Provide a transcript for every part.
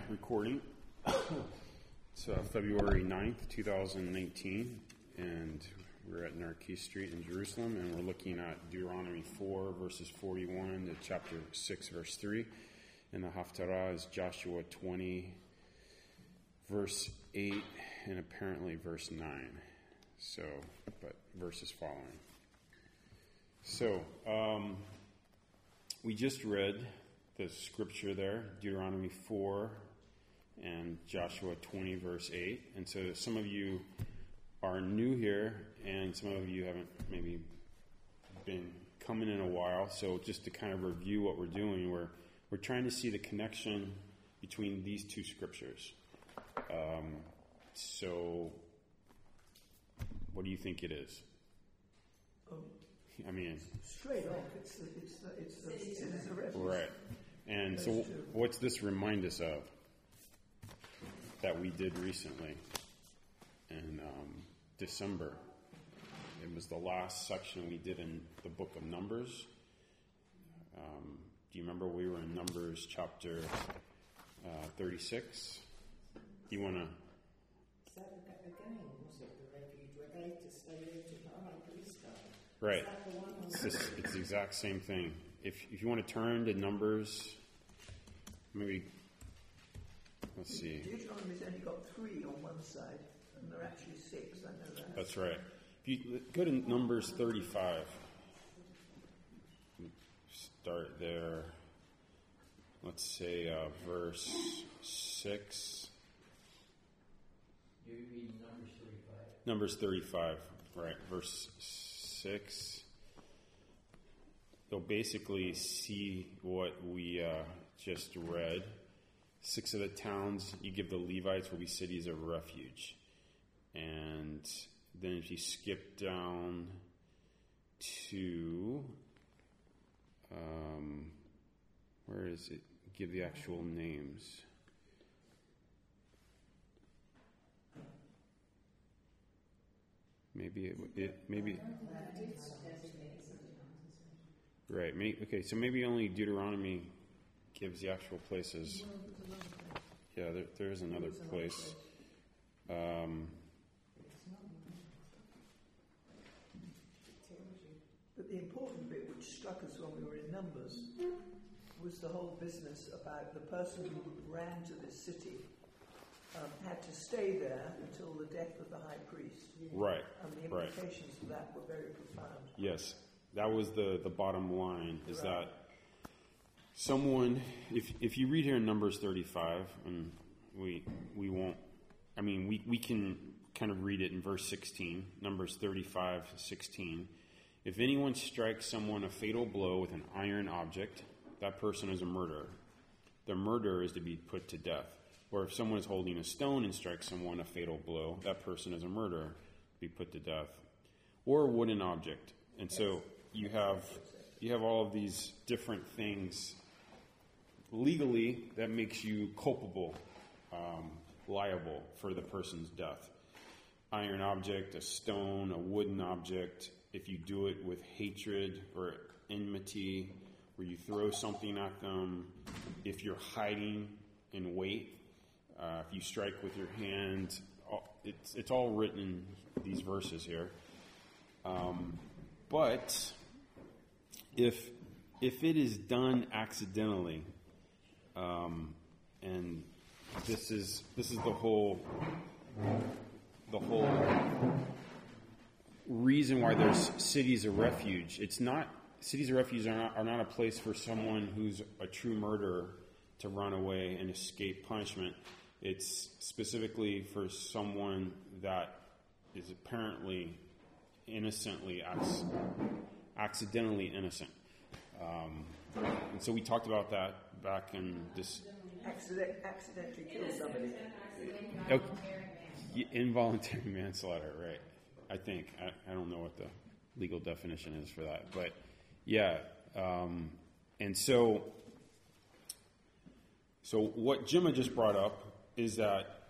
recording. It's February 9th, 2019, and we're at Narkis Street in Jerusalem, and we're looking at Deuteronomy 4, verses 41 to chapter 6, verse 3. And the Haftarah is Joshua 20, verse 8, and apparently verse 9. So, but verses following. So, we just read the scripture there, Deuteronomy 4 and Joshua 20, verse 8. And so some of you are new here, and some of you haven't maybe been coming in a while. So just to kind of review what we're doing, we're trying to see the connection between these two scriptures. So what do you think it is? I mean, straight off, it's the reference. Right. And so what's this remind us of that we did recently in December? It was the last section we did in the book of Numbers. Do you remember we were in Numbers chapter 36? Do you want to... Is that again, was it the refuge where they had to stay there to the high priest died? Right. It's the exact same thing. If you want to turn to Numbers, maybe, let's see. Deuteronomy's only got 3 on one side, and there are actually 6, I know that. That's right. If you go to Numbers 35, start there, let's say verse 6. You're reading Numbers 35. Numbers 35, right, verse 6. You'll basically see what we just read. 6 of the towns you give the Levites will be cities of refuge. And then if you skip down to, where is it? Give the actual names. Maybe right. Okay, so maybe only Deuteronomy gives the actual places. Yeah, there is another place. But the important bit which struck us when we were in Numbers was the whole business about the person who ran to this city had to stay there until the death of the high priest. Right. And the implications of that were very profound. Yes. That was the bottom line, is right. That someone, if you read here in Numbers 35, and we won't, I mean, we can kind of read it in verse 16, Numbers 35:16. If anyone strikes someone a fatal blow with an iron object, that person is a murderer. The murderer is to be put to death. Or if someone is holding a stone and strikes someone a fatal blow, that person is a murderer, be put to death. Or a wooden object. And so you have all of these different things legally that makes you culpable, liable for the person's death. Iron object, a stone, a wooden object. If you do it with hatred or enmity, where you throw something at them, if you're hiding in wait, if you strike with your hand, it's all written in these verses here. But if it is done accidentally, and this is the whole reason why there's cities of refuge. It's not cities of refuge are not a place for someone who's a true murderer to run away and escape punishment. It's specifically for someone that is apparently accidentally innocent. And so we talked about that back in this... Accidentally killed somebody. Involuntary manslaughter, right. I think. I don't know what the legal definition is for that. But, yeah. And so what Gemma just brought up is that,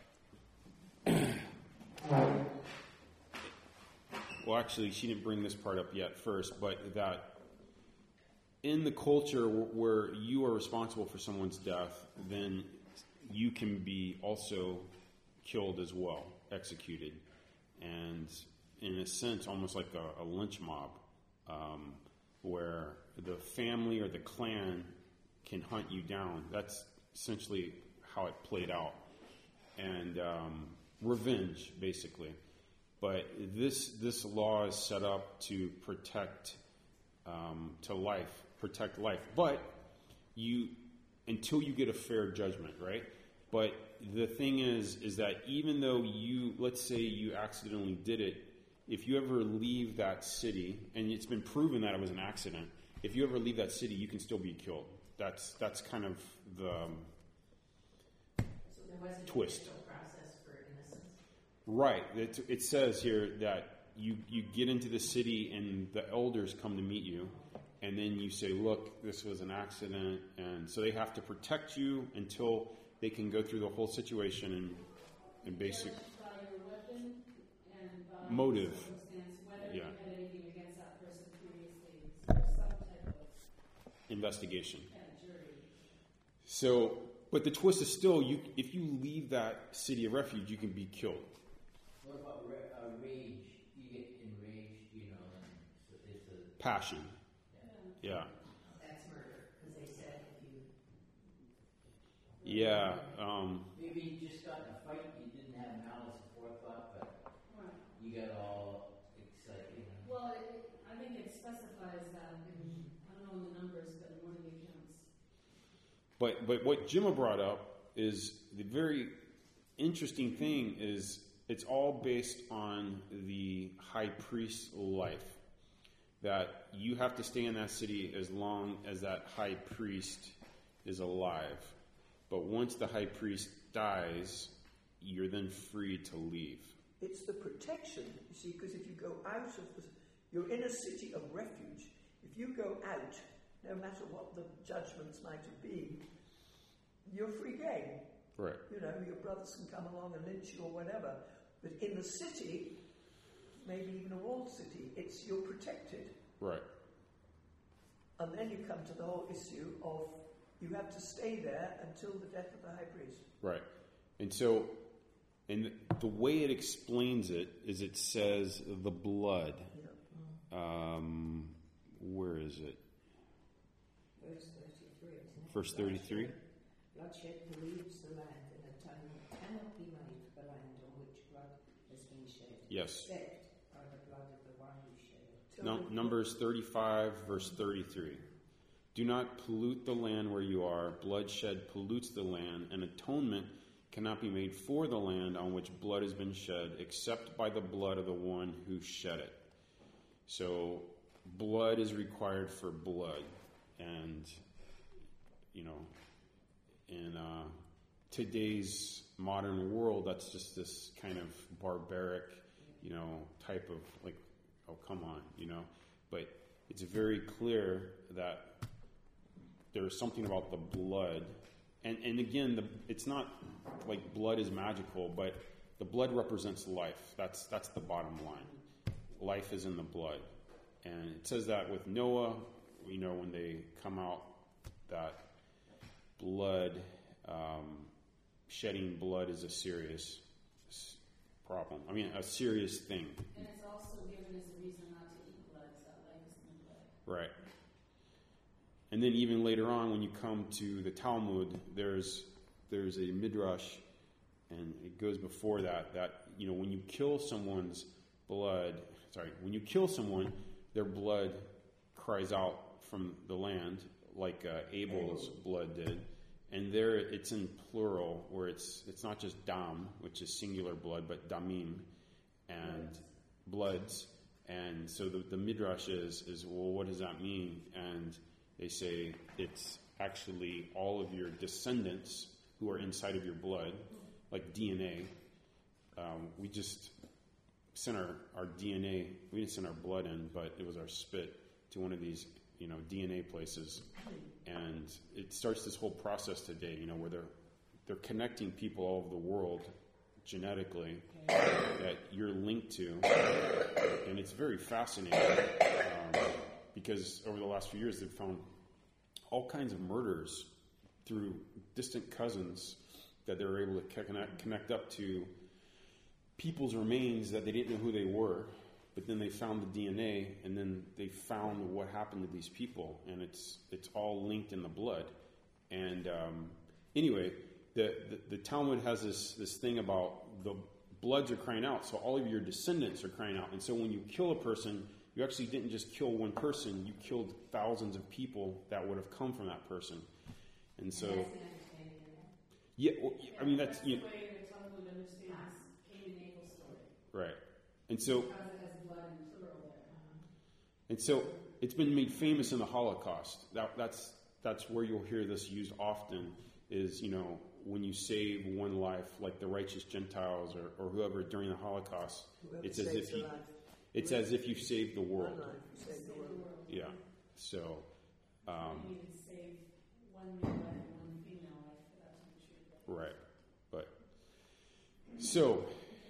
well, actually, she didn't bring this part up yet first, but that in the culture where you are responsible for someone's death, then you can be also killed as well, executed, and in a sense, almost like a lynch mob, where the family or the clan can hunt you down. That's essentially how it played out, and revenge, basically. But this law is set up to protect protect life. But until you get a fair judgment, right? But the thing is that even though let's say you accidentally did it, if you ever leave that city, and it's been proven that it was an accident, if you ever leave that city, you can still be killed. That's kind of the So there was a twist. judicial process for innocence. Right. It says here that you get into the city and the elders come to meet you, and then you say, look, this was an accident, and so they have to protect you until they can go through the whole situation and basic By your weapon and by motive. circumstance, whether Yeah. you had anything against that person previously, or some type of Investigation. jury. So, but the twist is still, if you leave that city of refuge, you can be killed. What about rage? You get enraged, and so it's a Passion. Yeah. That's murder, because they said if you. Yeah. maybe you just got in a fight, you didn't have malice aforethought, but Right. you got all excited. Well, I think it specifies that in, I don't know in the numbers, but in one of the accounts. But what Jimma brought up is the very interesting thing is it's all based on the high priest's life. That you have to stay in that city as long as that high priest is alive. But once the high priest dies, you're then free to leave. It's the protection, you see, because if you go out of you're in a city of refuge. If you go out, no matter what the judgments might have been, you're free game. Right. Your brothers can come along and lynch you or whatever. But in the city, maybe even a walled city, you're protected. Right. And then you come to the whole issue of you have to stay there until the death of the high priest. Right. And so, and the way it explains it is it says the blood. Yeah. Where is it? Verse 33, isn't it? Verse 33? Bloodshed pollutes the land, and atonement cannot be made for the land on which blood has been shed. Yes. Except by the blood of the one who shed it. No, Numbers 35, verse 33. Do not pollute the land where you are. Bloodshed pollutes the land, and atonement cannot be made for the land on which blood has been shed, except by the blood of the one who shed it. So, blood is required for blood. And, in today's modern world, that's just this kind of barbaric, type of like, oh, come on, But it's very clear that there's something about the blood. And again, it's not like blood is magical, but the blood represents life. That's the bottom line. Life is in the blood. And it says that with Noah, when they come out, that blood, shedding blood is a serious problem. I mean, a serious thing. And it's also given as a reason not to eat blood, so that life is in the blood. Right. And then even later on, when you come to the Talmud, there's a midrash, and it goes before that when you kill someone's when you kill someone, their blood cries out from the land like Abel's blood did. And there it's in plural, where it's not just dam, which is singular blood, but damim, and bloods. And so the midrash is, well, what does that mean? And they say it's actually all of your descendants who are inside of your blood, like DNA. We just sent our DNA, we didn't send our blood in, but it was our spit to one of these, DNA places. And it starts this whole process today, where they're connecting people all over the world genetically that you're linked to. And it's very fascinating because over the last few years they've found all kinds of murders through distant cousins that they were able to connect up to people's remains that they didn't know who they were, but then they found the DNA, and then they found what happened to these people, and it's all linked in the blood. And anyway, the Talmud has this thing about the bloods are crying out, so all of your descendants are crying out. And so when you kill a person, you actually didn't just kill one person, you killed thousands of people that would have come from that person. And so, And that's the understanding of that. yeah, well, I mean, that's, the you know, way the Talmud understands Cain and Abel's story. right. And so, Because it has blood in plural there. and so it's been made famous in the Holocaust. That's where you'll hear this used often is, you know, when you save one life, like the righteous Gentiles or whoever during the Holocaust, Whoever it's as saves if a you, life, it's as if you saved the one world. life, you save the world. Yeah. So, You can save one male life and one female life for that to be true. right. But, so,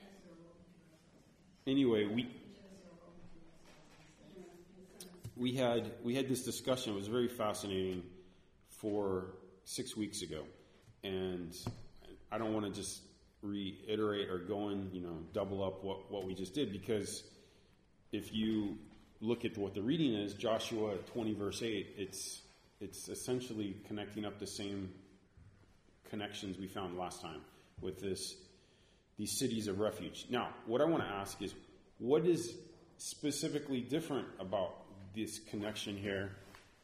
anyway, we had this discussion. It was very fascinating for 6 weeks ago. And I don't want to just reiterate or go in, you know, double up what we just did, because if you look at what the reading is, Joshua 20 verse 8, it's essentially connecting up the same connections we found last time with these cities of refuge. Now, what I want to ask is, what is specifically different about this connection here?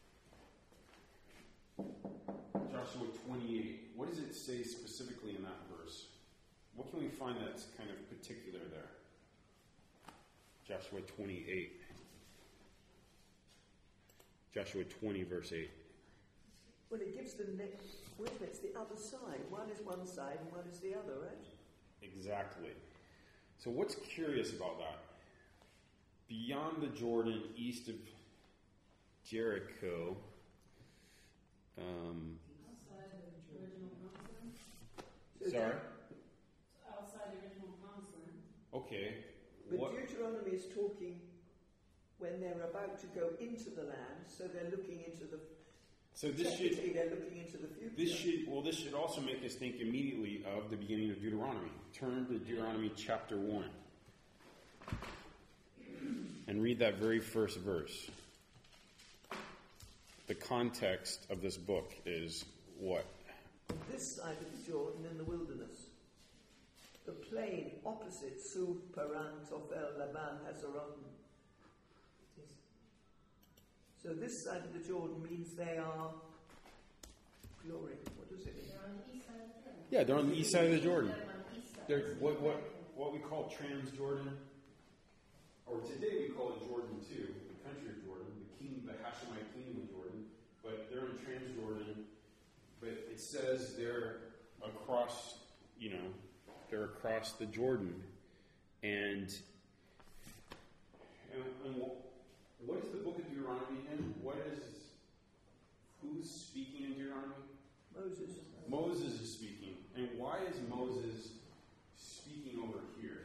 Joshua 28. What does it say specifically in that verse? What can we find that's kind of particular there? Joshua 28. Joshua 20, verse 8. Well, it gives them it's the other side. One is one side and one is the other, right? Exactly. So what's curious about that? Beyond the Jordan, east of Jericho, Outside the original promised land? So sorry? Outside the original promised land. Okay. But What? Deuteronomy is talking when they're about to go into the land, so they're looking into the. So this should technically they're looking into the future. this should also make us think immediately of the beginning of Deuteronomy. Turn to Deuteronomy chapter 1 and read that very first verse. The context of this book is what? On this side of the Jordan in the wilderness, the plain opposite Suf, Paran, Tophel, Laban, Hazeron. So this side of the Jordan means they are glory. What does it mean? They're on the east side of the Jordan. Yeah, they're on the east side of the Jordan. They're on the east side. They're what we call Transjordan, or today we call it Jordan too, the country of Jordan, the Hashemite kingdom of Jordan. But they're in Transjordan. But it says they're across, they're across the Jordan, and what is the book of Deuteronomy in? Who's speaking in Deuteronomy? Moses. Moses is speaking. And why is Moses speaking over here?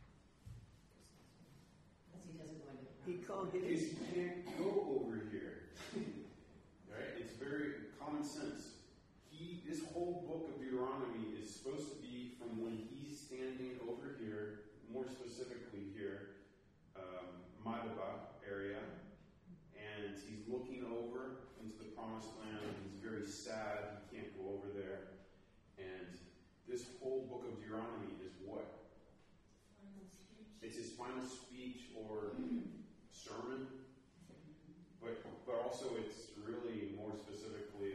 Because he doesn't go into the He can't get Because his. you can't go over here. Right? It's very common sense. This whole book of Deuteronomy is supposed to be from when he's standing over here, more specifically here, Madaba area, and he's looking over into the promised land. He's very sad. He can't go over there. And this whole book of Deuteronomy is what? Final speech. It's his final speech or sermon, but also it's really more specifically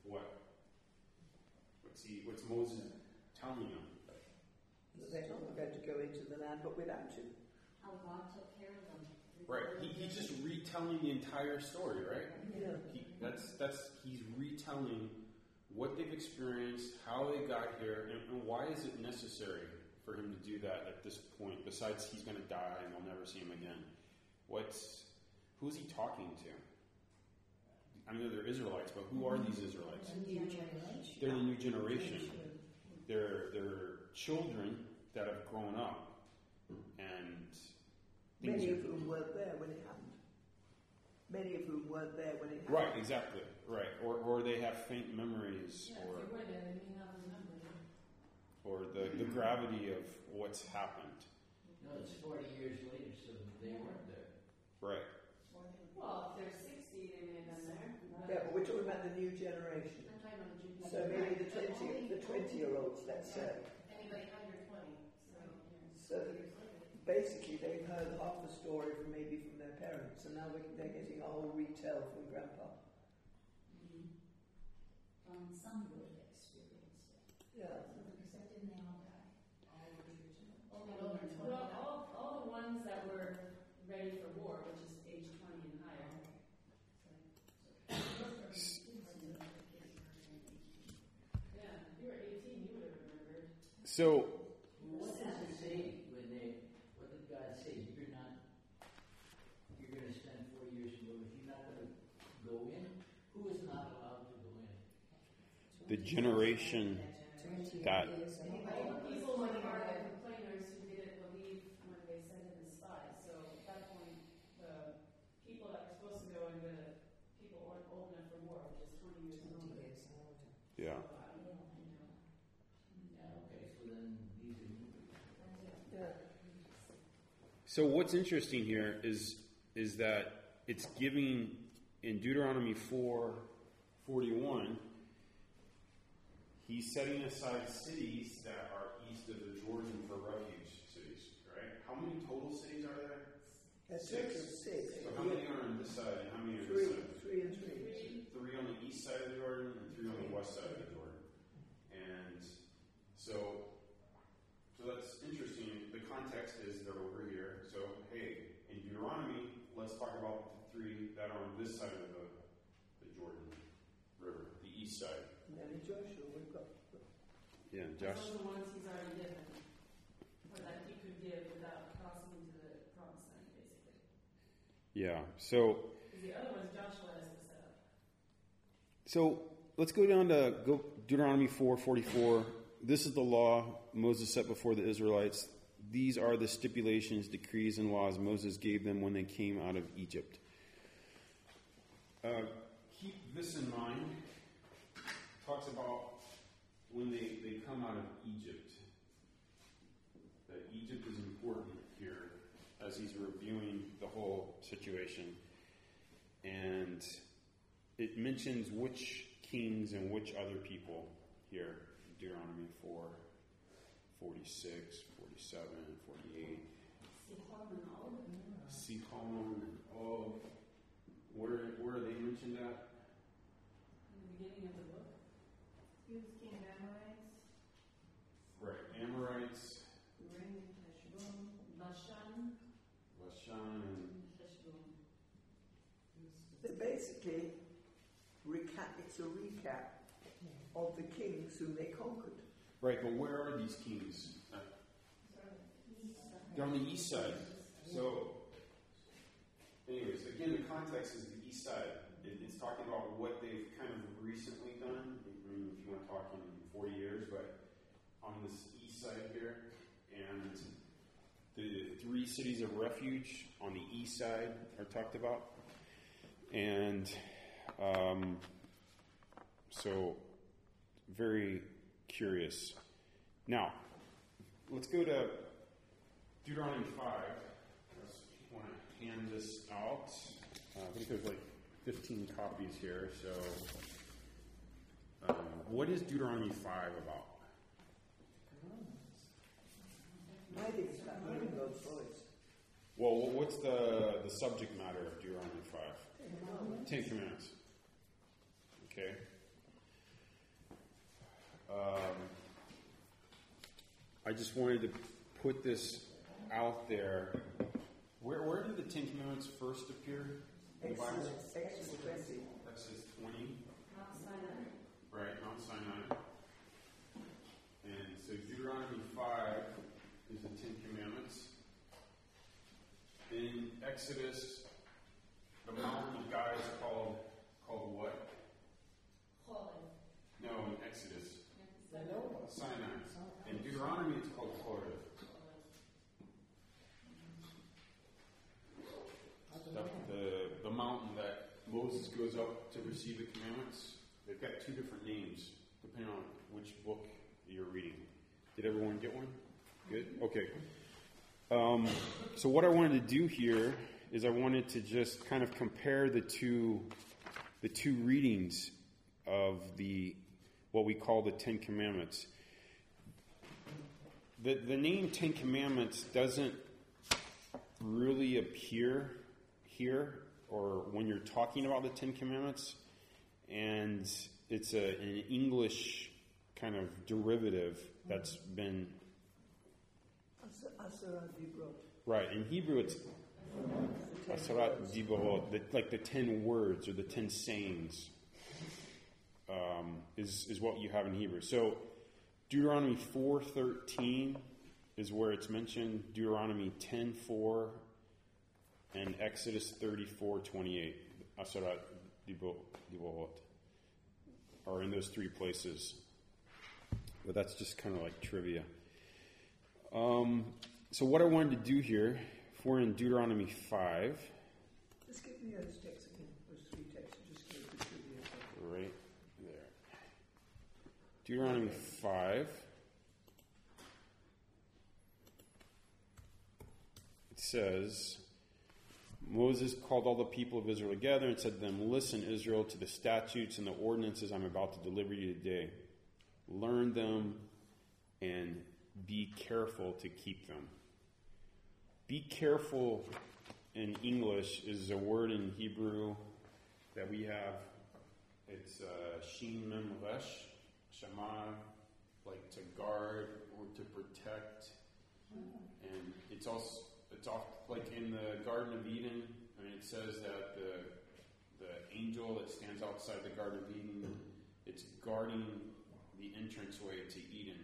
what's Moses telling them? They're not going to go into the land, but without him. How God took care of them. Right. He's just retelling the entire story, right? Yeah. He's retelling what they've experienced, how they got here, and why is it necessary for him to do that at this point? Besides, he's going to die and they'll never see him again. Who's he talking to? I know they're Israelites, but who are these Israelites? A new generation. They're the new generation. They're children that have grown up, and Many of whom weren't there when it happened. Many of whom weren't there when it happened. right, exactly, right, or they have faint memories, Yeah, or if you were there, then you may not remember. or the gravity of what's happened. No, it's 40 years later, so they weren't there. Right. Well, if they're 60, they may have been there. Yeah, but we're talking about the new generation. I'm talking about the junior. So maybe the 20-year-olds, let's say. Anybody under 20. So basically, they've heard half the story from their parents, and now they're getting a whole retell from grandpa. Some would have experienced it. Yeah. Because didn't they all die? All the original. Well, all the ones that were ready for war, which is age 20 and higher. Yeah, if you were 18, you would have remembered. So, What does it say when what did God say? You're going to spend 4 years in the wilderness. You're not going to go in? Who is not allowed to go in? the generation that People were the complainers who didn't believe when they sent in the spies. So at that point, the people that were supposed to go in, the people weren't old enough for war, which is 20 years older. yeah. Okay, so then these are new. Yeah. So what's interesting here is that it's giving in Deuteronomy 4:41. He's setting aside cities that are east of the Jordan for refuge cities, right? How many total cities are there? That's Six. six. So how many are on this side and how many are on this side? Three and three. Three on the east side of the Jordan and three on the west side of the Jordan. And so that's interesting. The context is they're over here. So, hey, in Deuteronomy, let's talk about the three that are on this side of the Jordan River, the east side. And then in Joshua, we've got Yeah, Those Josh. are the ones he's already given, or that he could give without crossing into the promised land, basically. Yeah. So Because the other ones Joshua has to set up. So let's go down to Deuteronomy 4:44. This is the law Moses set before the Israelites. These are the stipulations, decrees, and laws Moses gave them when they came out of Egypt. Keep this in mind. Talks about when they come out of Egypt. That Egypt is important here as he's reviewing the whole situation. And it mentions which kings and which other people here. Deuteronomy 4:46, 47, 48. Sihon and Og. Where are they mentioned at? In the beginning of the book. He was king of Amorites, Right, Amorites, who reigned in Heshbon. Bashan Bashan, and and Heshbon. They're basically it's a recap of the kings whom they conquered. right. But where are these kings? They're on the east side. So, anyways, again, the context is the east side. It's talking about what they've kind of recently done. I mean, if you want to talk in 40 years, but on this east side here, and the three cities of refuge on the east side are talked about. And so, very curious. Now, let's go to Deuteronomy 5. I just want to hand this out. I think there's like 15 copies here. So, what is Deuteronomy 5 about? I think it's about hearing God's voice. Well, what's the subject matter of Deuteronomy 5? Ten Commandments. Okay. I just wanted to put this out there. Where did the Ten Commandments first appear in the Bible? Exodus 20. Exodus 20. Mount Sinai. Right, Mount Sinai. And so Deuteronomy 5 is the Ten Commandments. In Exodus, the mountain of God is called what? Horeb. No, in Exodus. Sinai. Sinai. In Deuteronomy, it's called Horeb. The mountain that Moses goes up to receive the commandments, they've got two different names, depending on which book you're reading. Did everyone get one? Good? Okay. So what I wanted to do here is I wanted to just kind of compare the two readings of what we call the Ten Commandments. The name Ten Commandments doesn't really appear here or when you're talking about the Ten Commandments, and it's an English kind of derivative that's been Asarat Dibrot. right. In Hebrew, it's Asarat Dibrot, like the 10 words or the 10 sayings is what you have in Hebrew. So Deuteronomy 4:13 is where it's mentioned. Deuteronomy 10:4 and Exodus 34:28. Asarat Dibrot are in those three places. But that's just kind of like trivia. So what I wanted to do here, if we're in Deuteronomy 5, Just give me those texts again, those three texts, just give the trivia. right there. Deuteronomy 5. It says, Moses called all the people of Israel together and said to them, "Listen, Israel, to the statutes and the ordinances I'm about to deliver you today. Learn them and be careful to keep them." Be careful in English is a word in Hebrew that we have. It's shin mem resh, shema, like to guard or to protect. And it's like in the Garden of Eden. I mean, it says that the angel that stands outside the Garden of Eden, it's guarding the entranceway to Eden.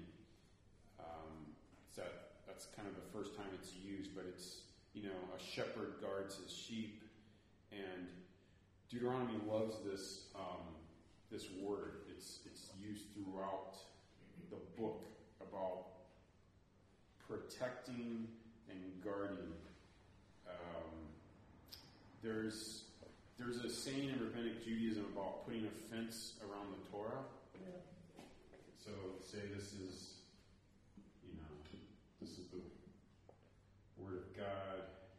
That's kind of the first time it's used, but it's, a shepherd guards his sheep, and Deuteronomy loves this this word. It's used throughout the book about protecting and guarding. There's a saying in Rabbinic Judaism about putting a fence around the Torah. Yeah. So say this is the Word of God,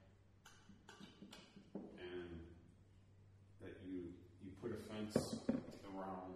and that you put a fence around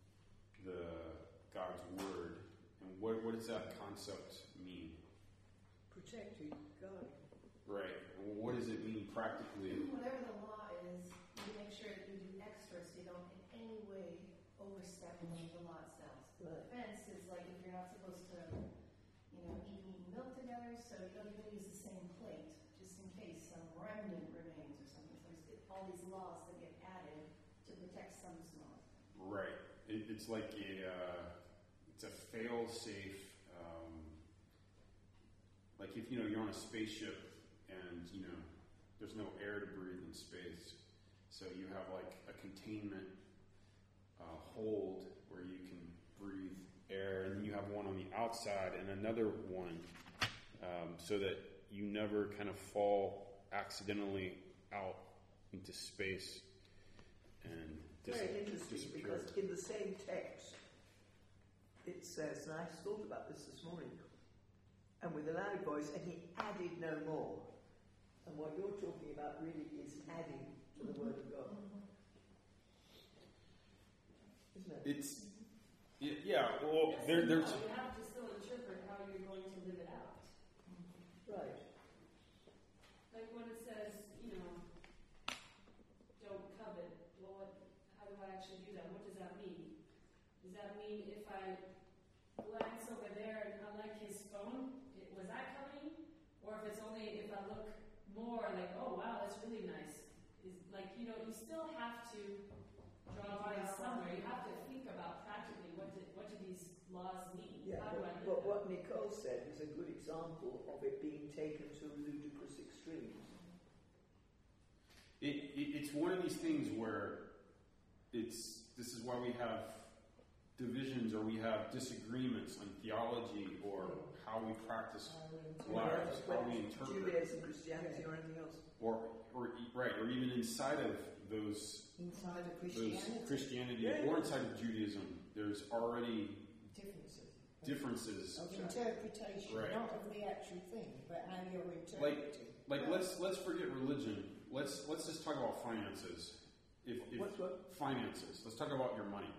God's Word. And what does that concept mean? Protected, guard. Right. Well, what does it mean practically? Whatever the law is, you make sure that you do extra so you don't in any way overstep what the law itself. Right. The fence is like if you're not supposed to, eat meat and milk together, so you don't even use the same plate, just in case some remnant remains or something. So it's all these laws that get added to protect some small. Right. It's like it's a fail-safe. Like if you're on a spaceship and there's no air to breathe in space, so you have like a containment hold where you can breathe air, and then you have one on the outside and another one, so that you never kind of fall accidentally out into space and Very interesting, disappear. because in the same text, it says, and I thought about this morning, and with a loud voice, and he added no more. And what you're talking about really is adding to the Word of God. Isn't it? It's well, there's You have to still interpret how you're going to live it out. Right. Like when it says, don't covet. Well, how do I actually do that? What does that mean? Does that mean if I glance over there and I like his phone, was that coveting? Or if it's only if I look more like, oh wow, that's really nice. Is like you still have to draw a line somewhere. You have to think about practically what do these laws mean? Yeah, How do I but live what Nicole said is a good example of it being taken to ludicrous extremes. It's one of these things where this is why we have divisions or we have disagreements on theology or how we practice lives, how we interpret, Judaism, Christianity, or anything else. or even inside of those Inside of Christianity. Christianity Yeah. or inside of Judaism, there's already differences. Of interpretation, Right. not of the actual thing, but how you're interpreting. Like let's forget religion. Let's just talk about finances. If What? finances. Let's talk about your money.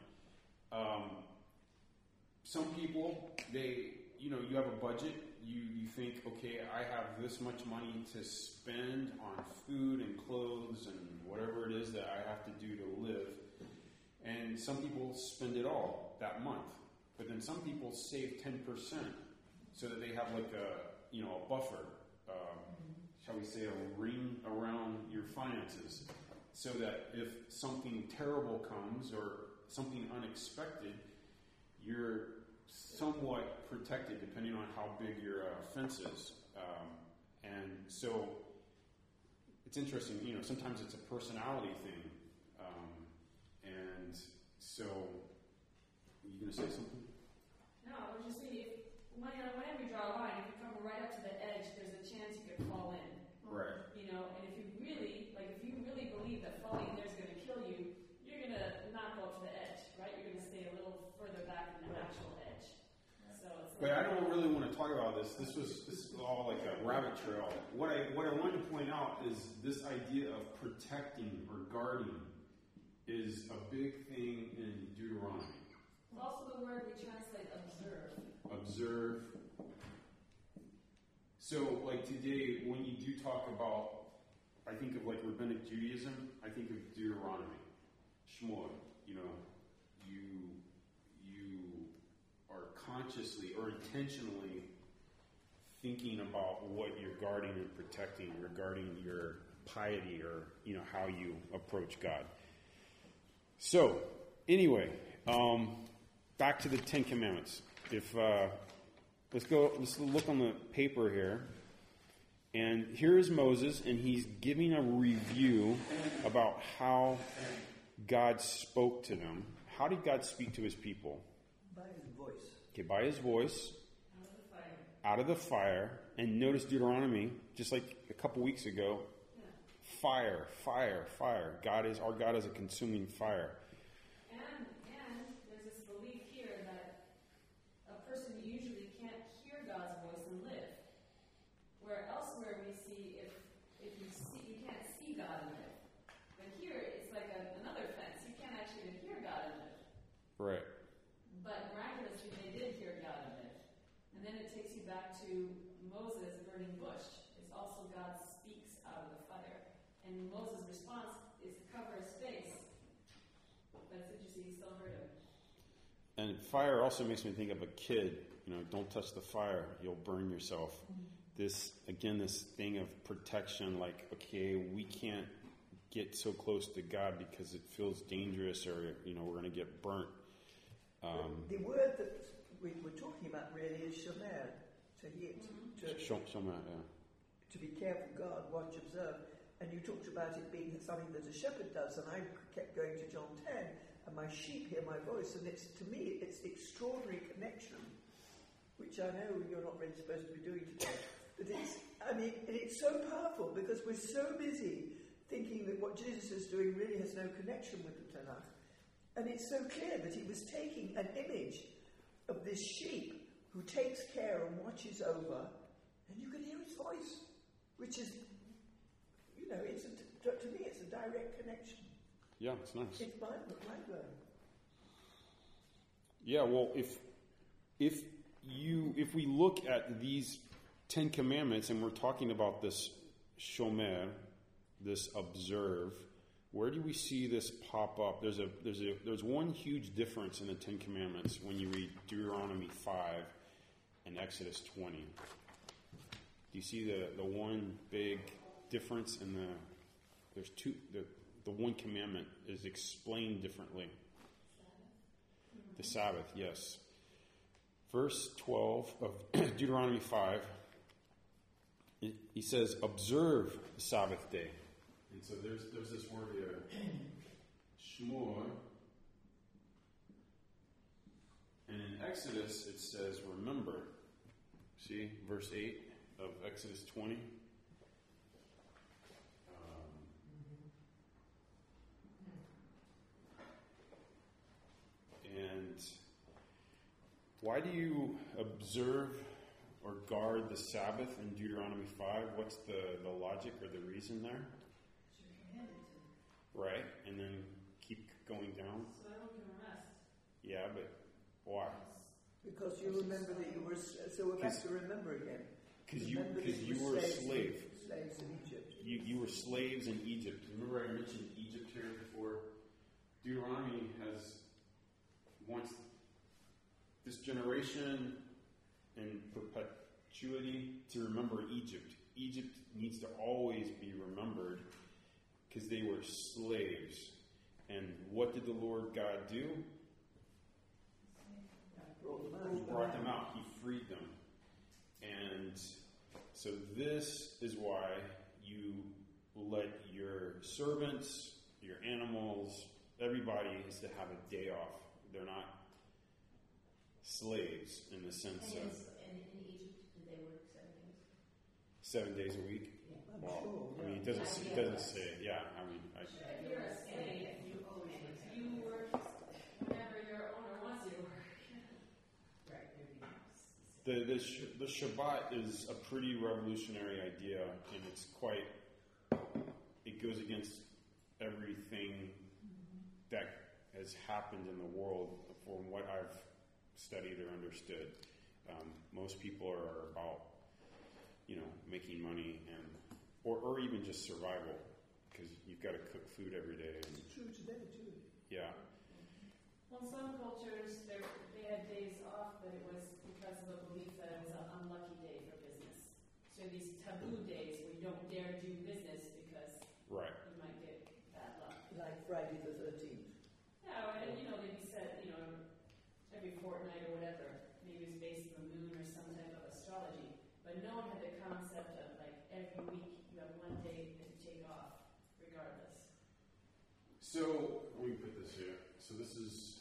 Some people, you have a budget. You think, okay, I have this much money to spend on food and clothes and whatever it is that I have to do to live. And some people spend it all that month. But then some people save 10% so that they have like a buffer, shall we say, a ring around your finances, so that if something terrible comes or something unexpected, you're somewhat protected depending on how big your fence is. And so it's interesting, sometimes it's a personality thing. And so, are you going to say something? No, I was just saying, whenever you draw a line, if you come right up to the edge, there's a chance you could fall in. Right. And if you really believe that falling there is going to kill you, you're going to not go up to the edge, right? You're going to stay a little further back than the actual edge. So it's But I don't really want to talk about this. This is all like a rabbit trail. What I wanted to point out is this idea of protecting or guarding is a big thing in Deuteronomy. It's also the word we translate observe. Observe. So, like today, when you do talk about, I think of like rabbinic Judaism, I think of Deuteronomy, Shmuel. You are consciously or intentionally thinking about what you're guarding and protecting regarding your piety or how you approach God. So, anyway, back to the Ten Commandments. Let's look on the paper here. And here is Moses, and he's giving a review about how God spoke to them. How did God speak to his people? By his voice. Okay, by his voice. Out of the fire. And notice Deuteronomy, just like a couple weeks ago, fire, fire, fire. Our God is a consuming fire. And there's this belief here that a person usually can't hear God's voice and live. Where elsewhere we see if you can't see God and live. But here it's like another fence. You can't actually hear God and live. Right. But miraculously they did hear God and live. And then it takes you back to Moses burning bush. It's also God speaks out of the fire. And Moses' response is to cover his face. That's interesting, he still heard him. And fire also makes me think of a kid. Don't touch the fire, you'll burn yourself. This thing of protection, like, okay, we can't get so close to God because it feels dangerous or, we're going to get burnt. The word that we're talking about really is shomer, to hear, Shomer, yeah. to be careful, guard, watch, observe. And you talked about it being something that a shepherd does, and I kept going to John 10, and my sheep hear my voice, and to me, it's the extraordinary connection, which I know you're not really supposed to be doing today, but it's so powerful, because we're so busy thinking that what Jesus is doing really has no connection with the Tanakh. And it's so clear that he was taking an image of this sheep who takes care and watches over, and you can hear his voice, which is, to me, it's a direct connection. Yeah, it's nice. It's mind-blowing. Yeah, well, if we look at these 10 Commandments and we're talking about this shomer, this observe, where do we see this pop up? There's one huge difference in the 10 Commandments when you read Deuteronomy 5 and Exodus 20. Do you see the one big difference in there's two, the one commandment is explained differently. The Sabbath, yes. Verse 12 of Deuteronomy 5, he says, observe the Sabbath day. And so there's this word here, shmor. And in Exodus it says, remember. See, verse 8 of Exodus 20. And Why do you observe or guard the Sabbath in Deuteronomy 5? What's the logic or the reason there? Right, and then keep going down. So everyone can rest. Yeah, but why? Because you remember that you were, so we're back to remember again. Because you Remember that were a slaves- slave. Slaves in Egypt. You were slaves in Egypt. Remember I mentioned Egypt here before? Deuteronomy wants this generation in perpetuity to remember Egypt. Egypt needs to always be remembered because they were slaves. And what did the Lord God do? He brought them out. He freed them. And so this is why you let your servants, your animals, everybody is to have a day off. They're not slaves in the sense of And in Egypt, did they work 7 days? 7 days a week. I'm Well, sure. I mean, it yeah. doesn't say it. Yeah, I mean, If you're a slave, you work whenever your owner wants you to work. Right, there'd be the Shabbat is a pretty revolutionary idea, and it's quite. It goes against everything that has happened in the world from what I've studied or understood. Most people are about, making money or even just survival, because you've got to cook food every day. And, It's true today too. yeah. Well, in some cultures, they had days off, but it was because of the belief that it was an unlucky day for business. So these taboo days where you don't dare do business because Right. you might get bad luck. Like Friday the 13th. Yeah, and they'd be set, every fortnight or whatever. Maybe it was based on the moon or some type of astrology. But no one had the concept of every week you have one day that you take off, regardless. So let me put this here. So this is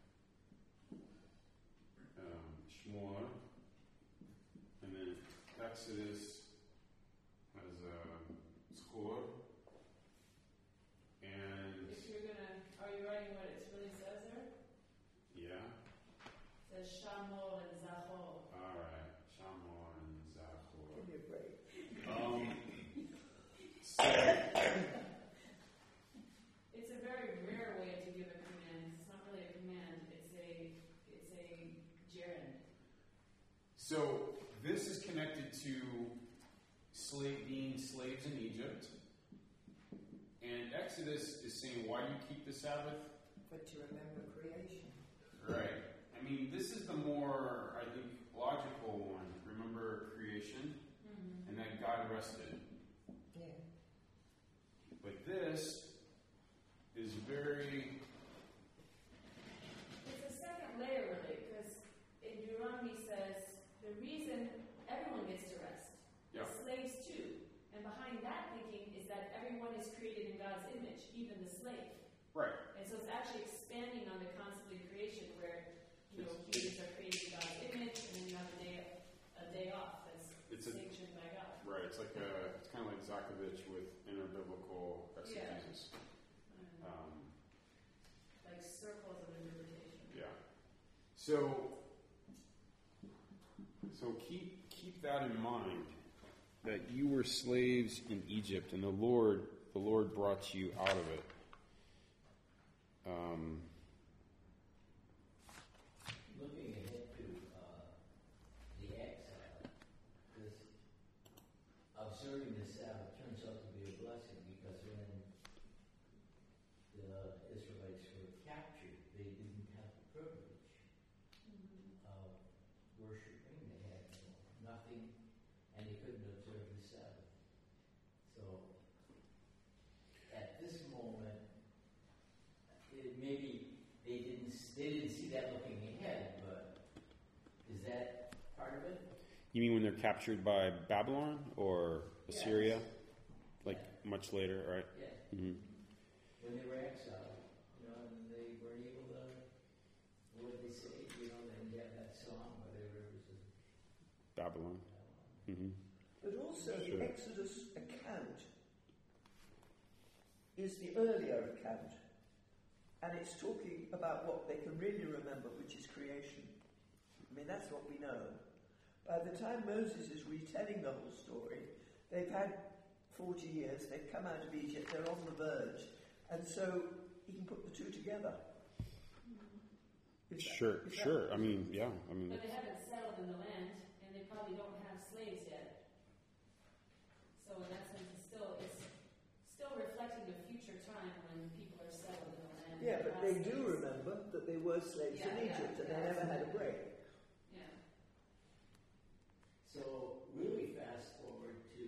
Shmuel, and then Exodus has a score, and If you're are you writing what it really says there? yeah, It says Shamor and Zachor. all right, Shamor and Zachor. Give me a break. So It's a very rare way to give a command. It's not really a command. It's a gerund. So this is connected to being slaves in Egypt, and Exodus is saying, why do you keep the Sabbath? But to remember creation. Right. I mean, this is the more, I think, logical one. Remember creation, and then God rested. Yeah. But this is very. It's a second layer, really, because in Deuteronomy says the reason everyone gets to rest, Yeah. the slaves too, and behind that thinking is that everyone is created in God's image, even the slave. Right. And so it's actually expanding on the concept of creation, where humans are created in God's image, and then you have a day off that's It's a- sanctioned by God. Right. It's kind of like Zakovich with interbiblical exegesis. Like circles of interpretation. Yeah. So keep that in mind, that you were slaves in Egypt, and the Lord brought you out of it. Looking ahead to the exile, because observing the Sabbath turns out to be a blessing, because when the Israelites were captured, they didn't have the privilege of worshiping. They had nothing, and they couldn't observe the Sabbath. So at this moment, maybe they didn't see that looking ahead, but is that part of it? You mean when they're captured by Babylon or Assyria? Like much later, right? Yeah. Mm-hmm. When they were exiled, and they weren't able to, what did they say? Then you have that song, whatever it was. Babylon. Mm-hmm. But also Sure. the Exodus account is the earlier account. And it's talking about what they can really remember, which is creation. I mean, that's what we know. By the time Moses is retelling the whole story, they've had 40 years, they've come out of Egypt, they're on the verge, and so he can put the two together. Sure. I mean, yeah. I mean, But they haven't settled in the land, and they probably don't have slaves yet. So in that sense, it's still reflecting a future time when people are settled in the land. Yeah, but they do slaves. remember that they were slaves in Egypt and they never had a break. Yeah. So really fast forward to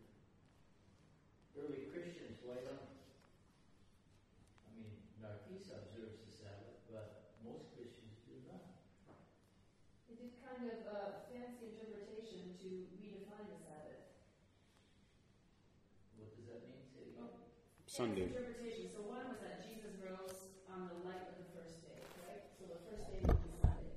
early Christians, why don't, I mean, Narcissa observes the Sabbath, but most Christians do not. It did kind of a fancy interpretation to redefine the Sabbath. What does that mean? Say it again. Sunday. Fancy interpretation. So one was that Jesus rose on the light of the first day, right? So the first day would be Sunday.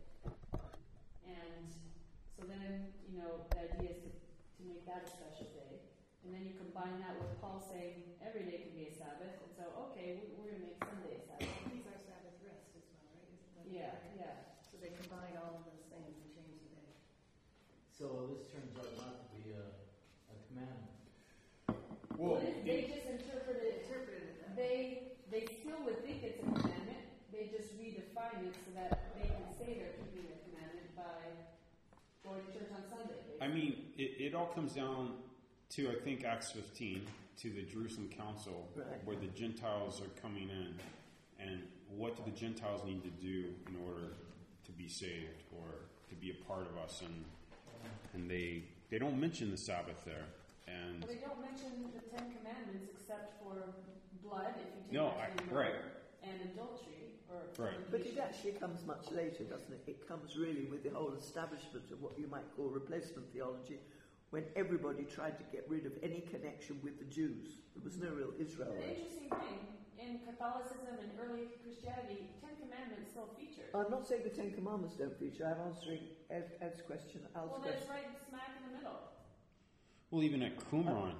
And so then, the idea is to make that a special day. And then you combine that with Paul saying every day can be a Sabbath. And so, okay, we're going to make Sunday a Sabbath. He's our Sabbath rest as well, right? Isn't that Yeah, right? yeah. So they combine all of those things and change the day. So this turns out not to be a commandment. well, They just interpreted it. They still would think it's a commandment. They just redefine it so that they can say they're keeping a commandment by going to church on Sunday. I mean, it all comes down to, I think, Acts 15, to the Jerusalem Council, Right. where the Gentiles are coming in, and what do the Gentiles need to do in order to be saved or to be a part of us? And they don't mention the Sabbath there. And Well, they don't mention the Ten Commandments except for blood, if you take No, that to the right. murder, and adultery, or Right. But it fornication. actually comes much later, doesn't it? It comes really with the whole establishment of what you might call replacement theology, when everybody tried to get rid of any connection with the Jews. There was no real Israel The there. interesting thing, in Catholicism and early Christianity, Ten Commandments still feature. I'm not saying the Ten Commandments don't feature. I'm answering Ed's question, Al's Well, question. that's right smack in the middle. well, even at Qumran,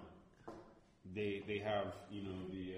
they have the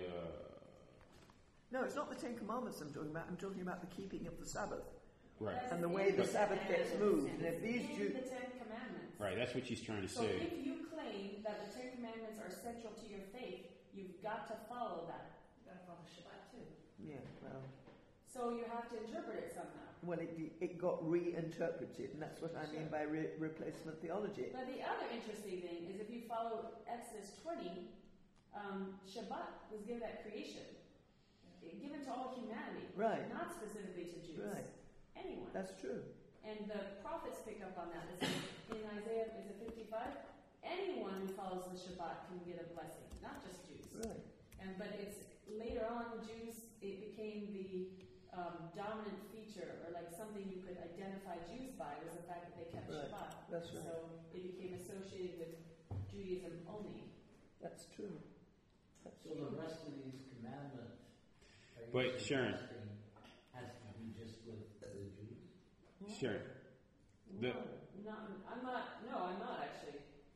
No, it's not the Ten Commandments I'm talking about. I'm talking about the keeping of the Sabbath. right. That's And the in way the Ten Sabbath gets Commandments, moved. And if these in Jews... the Ten Commandments. Right, that's what she's trying to So say. if you claim that the Ten Commandments are central to your faith, you've got to follow that. You've got to follow Shabbat too. Yeah, well... So you have to interpret it somehow. Well, it got reinterpreted, and that's what I mean by replacement theology. But the other interesting thing is if you follow Exodus 20, Shabbat was given at creation, given to all humanity, Right. not specifically to Jews. Right. Anyone. That's true. And the prophets pick up on that. It says in Isaiah, is it 55? Anyone who follows the Shabbat can get a blessing, not just Jews. Right. But it's later on, Jews, it became the dominant feature, or like something you could identify Jews by, was the fact that they kept Right. Shabbat. That's right. So it became associated with Judaism only. That's true. That's So the rest of these commandments, are you But, Sharon. suggesting has to do just with the Jews? Sure. The- I'm not actually.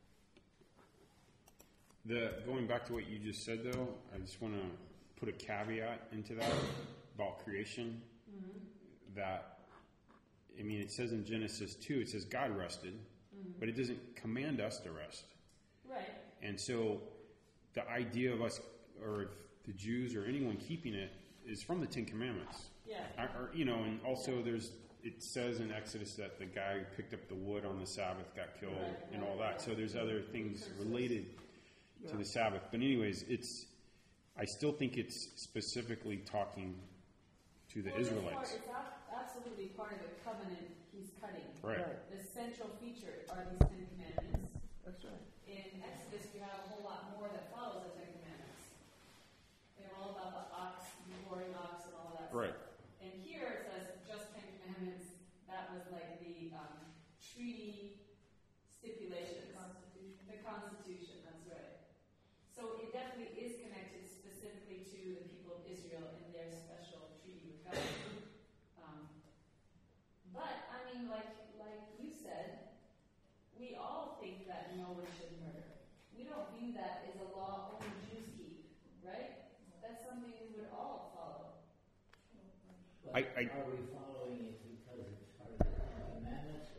Going back to what you just said, though, I just want to put a caveat into that about creation. That, I mean, it says in Genesis 2, it says God rested, but it doesn't command us to rest. Right. And so the idea of us, or of the Jews or anyone keeping it, is from the Ten Commandments. Yeah. And also it says in Exodus that the guy who picked up the wood on the Sabbath got killed and all that. So there's other things related to the Sabbath. But anyways, I still think it's specifically talking to the Israelites. It's absolutely part of the covenant he's cutting. Right. The central feature are these Ten Commandments. That's right. In Exodus, you have a whole lot more that follows the Ten Commandments. They're all about the ox, the roaring ox, and all that Right. stuff. And here it says just Ten Commandments. That was like the treaty stipulations. The Constitution, that's right. So it definitely is connected specifically to the people of Israel and their special treaty with God. But, I mean, like you said, we all think that no one should murder. We don't view that as a law only Jews keep, right? That's something we would all follow. But are we following it because it's part of the Ten Commandments,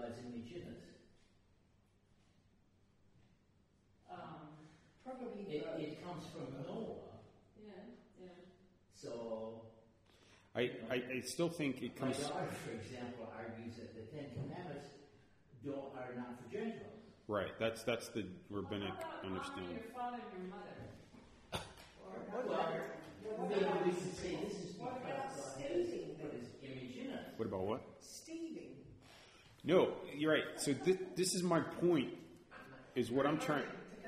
God's image in us? Probably It comes from Noah, Yeah. so I still think it my comes. daughter, for example, argues that the Ten Commandments are not for Gentiles. Right. That's the rabbinic How about honoring understanding. your father and your mother? Or Well, maybe we could say this is What because about God stealing? put His image in us. What about what? Stealing. No, you're right. So this is my point. Is what I'm trying. yeah.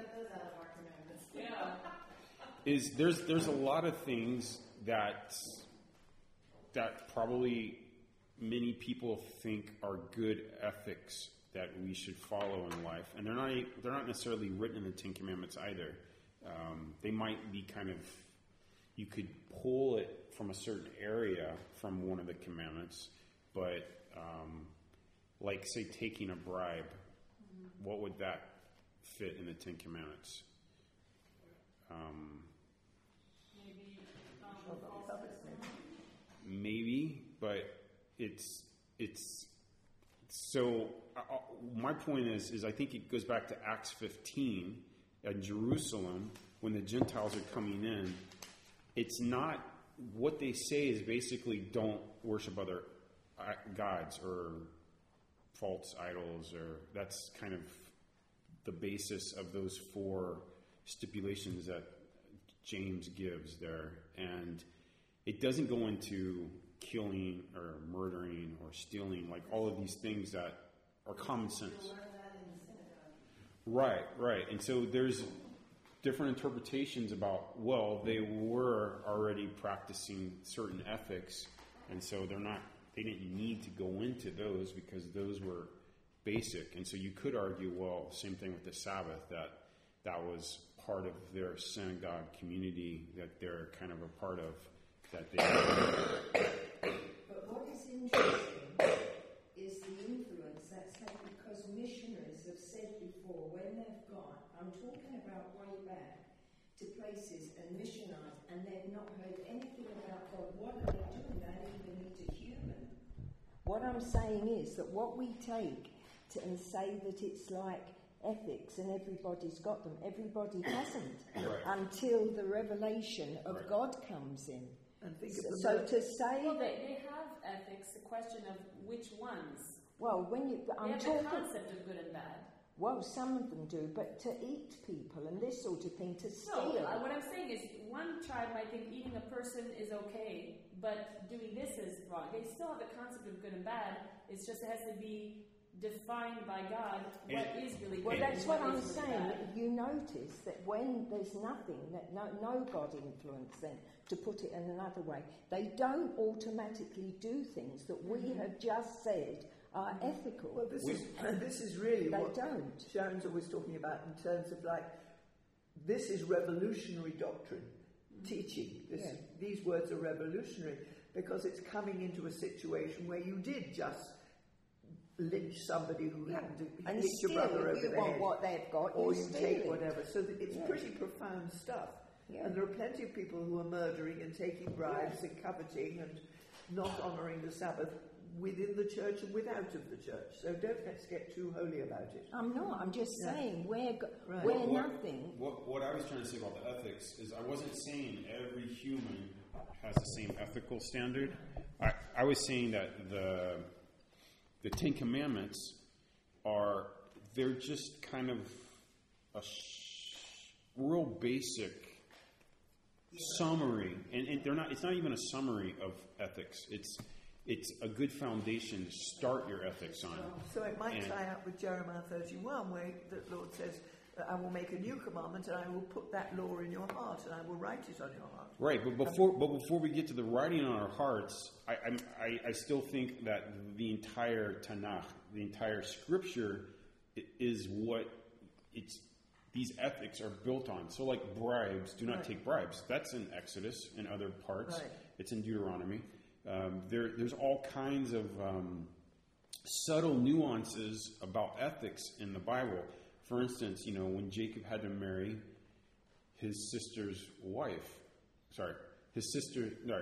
Is there's a lot of things that probably many people think are good ethics that we should follow in life, and they're not necessarily written in the Ten Commandments either. They might be kind of, you could pull it from a certain area from one of the commandments, but like say taking a bribe, what would that fit in the Ten Commandments? Maybe Maybe, but it's so. My point is I think it goes back to Acts 15 at Jerusalem when the Gentiles are coming in. It's not what they say is basically don't worship other gods or false idols, or that's kind of the basis of those 4 stipulations that James gives there, and it doesn't go into killing or murdering or stealing, like all of these things that are common sense. Right. And so there's different interpretations about, well, they were already practicing certain ethics, and so they didn't need to go into those because those were basic. And so you could argue, well, same thing with the Sabbath, that was part of their synagogue community that they're kind of a part of, that they. But what is interesting is the influence that's had, because missionaries have said before when they've gone, I'm talking about way back, to places and missionaries, and they've not heard anything about God. What are they doing? They don't even need a human. What I'm saying is that what we take and say that it's like ethics and everybody's got them, everybody hasn't until the revelation of God comes in. And think So to say Well, that, they have ethics. The question of which ones. well, when you, They I'm have the talking, concept of good and bad. well, some of them do, but to eat people and this sort of thing, to No, steal. what I'm saying is one tribe might think eating a person is okay, but doing this is wrong. They still have the concept of good and bad. It's just it has to be defined by God what is really good. Well, that's and what I'm is really saying. bad. You notice that when there's nothing, that no God influence, then to put it in another way, they don't automatically do things that we have just said are ethical. Well, this is really They what don't. Sharon's always talking about in terms of like, this is revolutionary doctrine, teaching. These words are revolutionary because it's coming into a situation where you did just lynch somebody who happened to And hit your still, brother if over you the want head, what they've got, or you you steal take it. whatever. So that it's Yeah. pretty profound stuff. Yeah. And there are plenty of people who are murdering and taking bribes and coveting and not honouring the Sabbath within the church and without of the church. So let's get too holy about it. I'm not. I'm just saying Right. we're nothing. What I was trying to say about the ethics is I wasn't saying every human has the same ethical standard. I was saying that the Ten Commandments they're just kind of a real basic summary, and they're not. It's not even a summary of ethics. It's a good foundation to start your ethics on. So it might And- tie up with Jeremiah 31, where the Lord says, I will make a new commandment and I will put that law in your heart and I will write it on your heart. Right, but before we get to the writing on our hearts, I still think that the entire Tanakh, the entire Scripture, is what these ethics are built on. So, like bribes, do not take bribes. That's in Exodus and other parts. Right. It's in Deuteronomy. There's all kinds of subtle nuances about ethics in the Bible. For instance, when Jacob had to marry his sister's wife,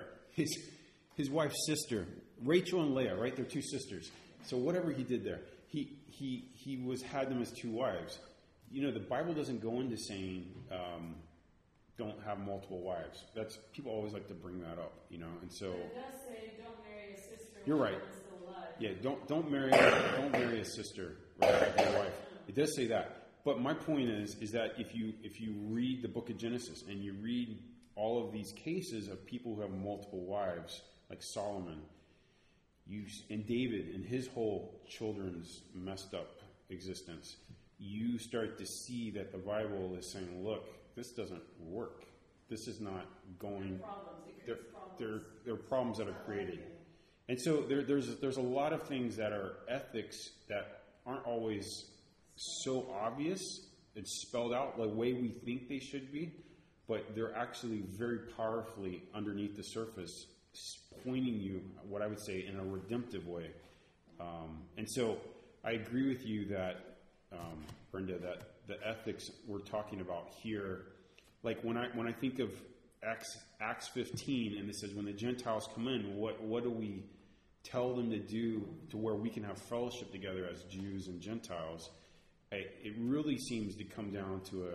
his wife's sister, Rachel and Leah, right? They're two sisters. So whatever he did there, he had them as two wives. The Bible doesn't go into saying don't have multiple wives. That's people always like to bring that up, and so. But it does say don't marry a sister. You're when right. one's still alive. Yeah, don't marry a sister, right, your wife. It does say that. But my point is that if you read the book of Genesis and you read all of these cases of people who have multiple wives, like Solomon, and David and his whole children's messed up existence, you start to see that the Bible is saying, look, this doesn't work. This is not going. There are problems that are created. And so there's a lot of things that are ethics that aren't always so obvious and spelled out the way we think they should be, but they're actually very powerfully underneath the surface, pointing you, what I would say, in a redemptive way. And so I agree with you that, Brenda, that the ethics we're talking about here, like when I think of Acts 15, and it says when the Gentiles come in, what do we tell them to do to where we can have fellowship together as Jews and Gentiles? It really seems to come down to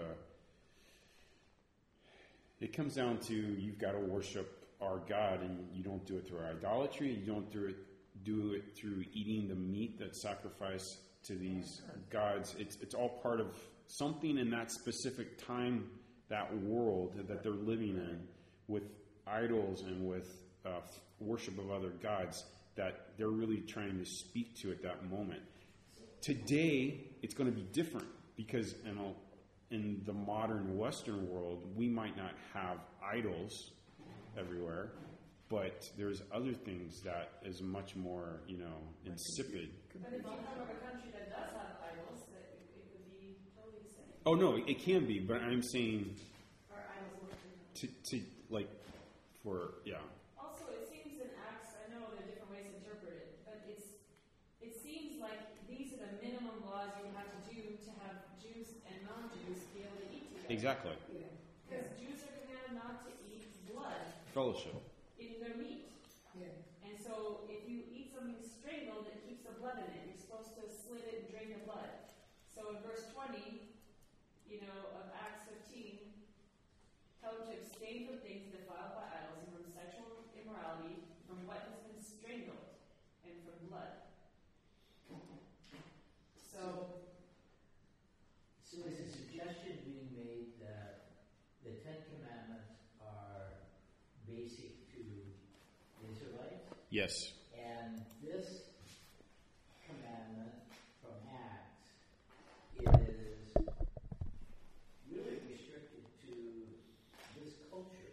you've got to worship our God, and you don't do it through idolatry. You don't do it through eating the meat that's sacrificed to these gods. It's all part of something in that specific time, that world that they're living in, with idols and with worship of other gods that they're really trying to speak to at that moment. Today, it's going to be different because in the modern Western world, we might not have idols everywhere, but there's other things that is much more, insipid. But if you come from a country that does have idols, it would be totally the same. Oh no, it can be, but I'm saying Or idols worship. yeah. Also, it seems in Acts, I know there are different ways to interpret it, but it seems like these are the minimum laws you have to do to have Jews and non-Jews be able to eat together. Exactly. Because Jews are commanded not to eat blood Fellowship. in their meat. Yeah. And so if you eat something strangled, it keeps the blood in it. You're supposed to slit it and drain the blood. So in verse 20, of Acts 15, tell them to abstain from things defiled by idols and from sexual immorality, from what has been strangled, and from blood. So is a suggestion being made that the Ten Commandments are basic to the Israelites? Yes. And this commandment from Acts is really restricted to this culture.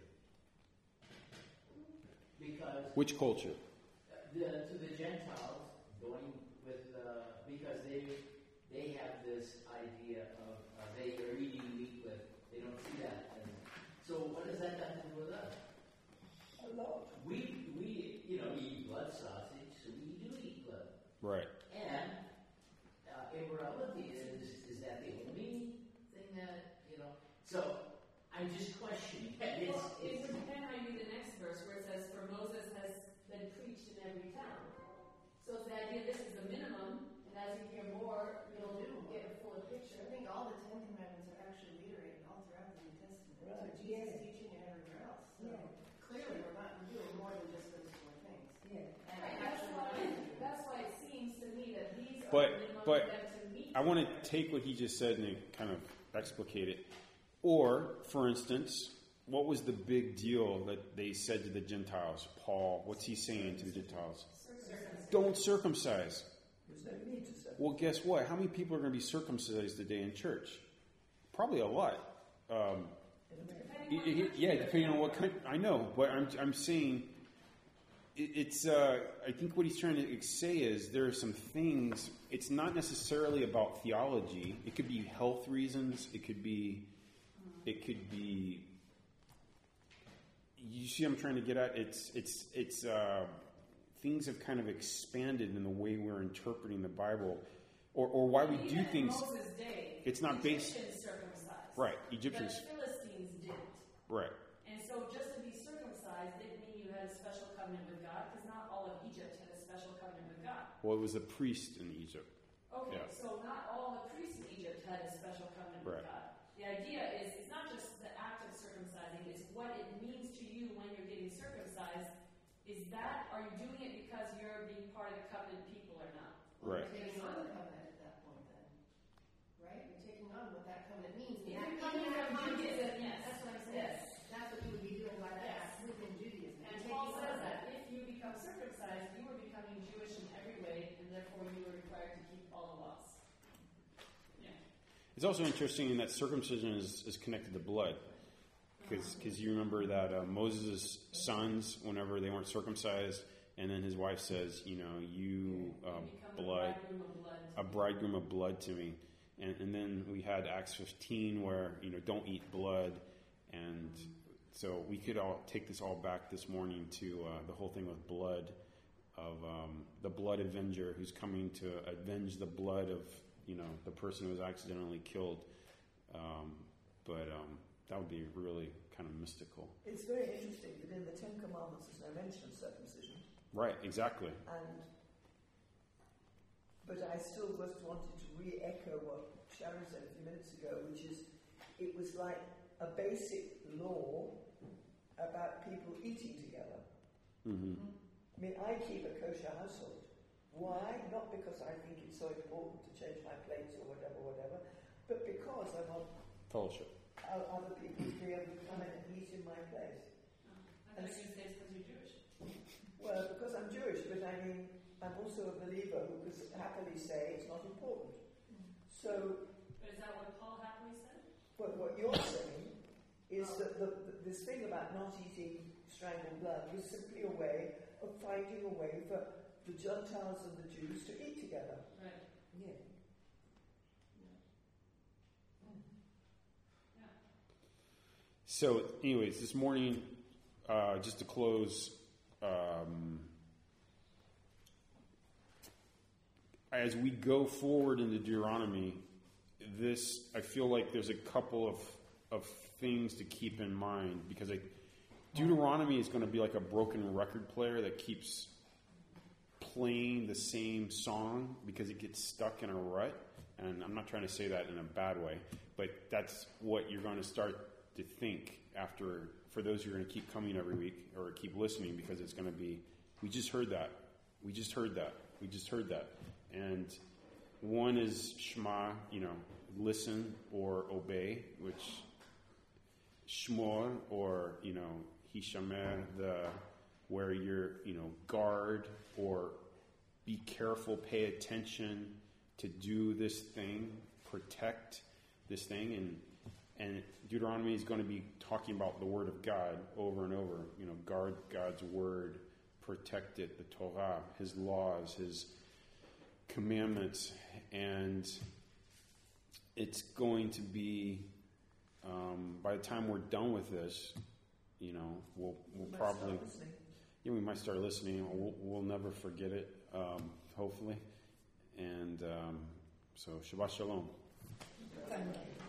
Because Which culture? to the Gentiles, going with because they have this idea of they are eating meat with, they don't see that. And so what does that have to do with us? A lot. We eat blood sausage, so we do eat blood. Right. And immorality is that the only thing that, so I'm just questioning. it would depend how you read the next verse where it says, for Moses has been preached in every town. So it's the idea this is the minimum, and as you hear more, you'll get a fuller picture. I think all the Ten Commandments are actually reiterated all throughout the New Testament. Right. So Jesus is teaching it everywhere else. So clearly we're doing more than just those four things. Yeah. And Right, that's why it seems to me that these are But- the minimum but for them to meet. I want to take what he just said and kind of explicate it. Or, for instance, what was the big deal that they said to the Gentiles? Paul, what's he saying to the Gentiles? Don't circumcise. There's no need to say. Well, guess what? How many people are going to be circumcised today in church? Probably a lot. Depending on what kind. I know, but I'm saying it's. I think what he's trying to say is there are some things. It's not necessarily about theology. It could be health reasons. It could be. You see, what I'm trying to get at. It's things have kind of expanded in the way we're interpreting the Bible, or why we do things. In Moses' day, It's not based. Egyptians circumcised. Right, Egyptians. But Philistines didn't. Right. And so just to be circumcised didn't mean you had a special covenant with God, because not all of Egypt had a special covenant with God. Well, it was a priest in Egypt. Okay, Yeah. so not all the priests in Egypt had a special covenant Right. with God. The idea is, it's not just the act of circumcising, it's what it means to you when you're getting circumcised. Are you doing it because you're being part of the covenant people or not? Right. You're taking on the covenant at that point then, right? You're taking on what that covenant means. If That you're coming covenant from means- Judaism, yes. That's what I'm saying. Yes. That's what you would be doing by that Yes. act within Judaism. And You're Paul taking says on that if you become circumcised, you are becoming Jewish in every way, and therefore you are required to keep all the laws. Yeah. It's also interesting in that circumcision is connected to blood. Because you remember that Moses' sons, whenever they weren't circumcised, and then his wife says, you know, you become blood, the bridegroom of blood. a bridegroom of blood to me. And then we had Acts 15 where, you know, don't eat blood. And so we could all take this all back this morning to the whole thing with blood, of the blood avenger who's coming to avenge the blood of, you know, the person who was accidentally killed. But that would be really kind of mystical. It's very interesting that in the Ten Commandments there's no mention of circumcision. Right, exactly. But I still just wanted to re-echo what Sharon said a few minutes ago, which is it was like a basic law about people eating together. Mm-hmm. I mean, I keep a kosher household. Why? Not because I think it's so important to change my plates or whatever, but because I want Fellowship. other people to be able to come in and eat in my place. I thought you were going to say it's because you're Jewish. Well, because I'm Jewish, but I mean, I'm also a believer who could happily say it's not important. So, But is that what Paul happily said? what you're saying is that this thing about not eating strangled blood was simply a way of finding a way for the Gentiles and the Jews to eat together. Right. Yeah. So, anyways, this morning, just to close, as we go forward into Deuteronomy, I feel like there's a couple of things to keep in mind, because Deuteronomy is going to be like a broken record player that keeps playing the same song because it gets stuck in a rut. And I'm not trying to say that in a bad way, but that's what you're going to start to think after, for those who are going to keep coming every week or keep listening, because it's going to be, we just heard that. And one is Shema, you know, listen or obey, which Shmor, or, you know, Hishamer, where you're, you know, guard or be careful, pay attention to do this thing, protect this thing. And Deuteronomy is going to be talking about the Word of God over and over. You know, guard God's Word, protect it, the Torah, His laws, His commandments. And it's going to be, by the time we're done with this, you know, we'll probably... Yeah, we might start listening. We'll never forget it, hopefully. And so, Shabbat Shalom. Thank you.